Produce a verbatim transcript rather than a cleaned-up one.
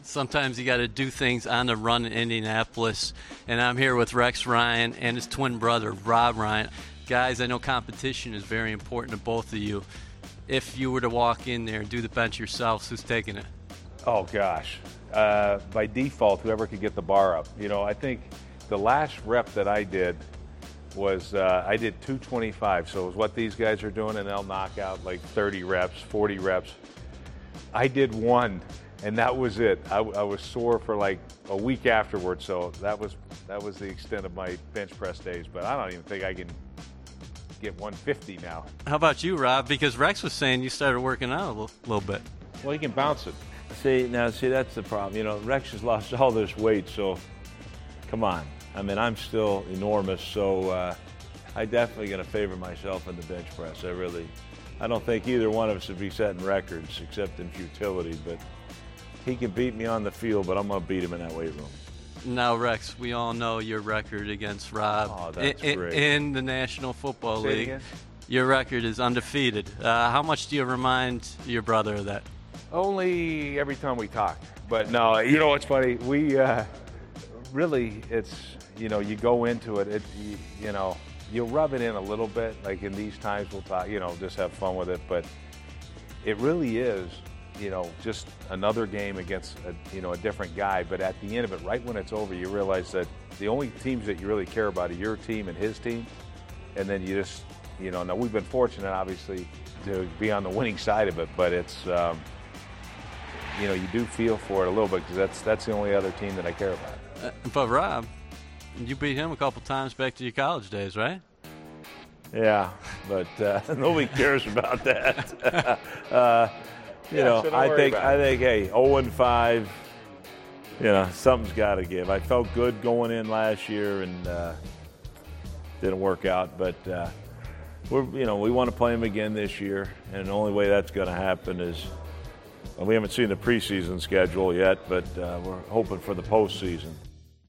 Sometimes you got to do things on the run in Indianapolis. And I'm here with Rex Ryan and his twin brother, Rob Ryan. Guys, I know competition is very important to both of you. If you were to walk in there and do the bench yourselves, who's taking it? Oh, gosh. Uh, by default, whoever could get the bar up. You know, I think the last rep that I did was uh, I did two twenty-five. So it was what these guys are doing, and they'll knock out like thirty reps, forty reps. I did one, and that was it. I, I was sore for like a week afterwards, so that was that was the extent of my bench press days. But I don't even think I can get one fifty now. How about you, Rob? Because Rex was saying you started working out a little, little bit. Well, he can bounce it. See, now, see, that's the problem. You know, Rex has lost all this weight, so come on. I mean, I'm still enormous, so uh, I definitely going to favor myself in the bench press. I really, I don't think either one of us would be setting records except in futility, but he can beat me on the field, but I'm going to beat him in that weight room. Now, Rex, we all know your record against Rob oh, that's in, great. in the National Football Say it League. again? Your record is undefeated. Uh, how much do you remind your brother of that? Only every time we talk. But no, you know what's funny? We uh, really, it's, you know, you go into it, it you, you know, you'll rub it in a little bit. Like in these times we'll talk, you know, just have fun with it. But it really is, you know, just another game against, a, you know, a different guy. But at the end of it, right when it's over, you realize that the only teams that you really care about are your team and his team. And then you just, you know, now we've been fortunate, obviously, to be on the winning side of it. But it's, um, you know, you do feel for it a little bit because that's that's the only other team that I care about. Uh, but Rob, you beat him a couple times back to your college days, right? Yeah, but uh, nobody cares about that. uh, you Yeah, know, so don't I worry think about I it. think hey, oh and five. You know, something's got to give. I felt good going in last year and uh, didn't work out, but uh, we're you know we want to play him again this year, and the only way that's going to happen is. Well, we haven't seen the preseason schedule yet, but uh, we're hoping for the postseason.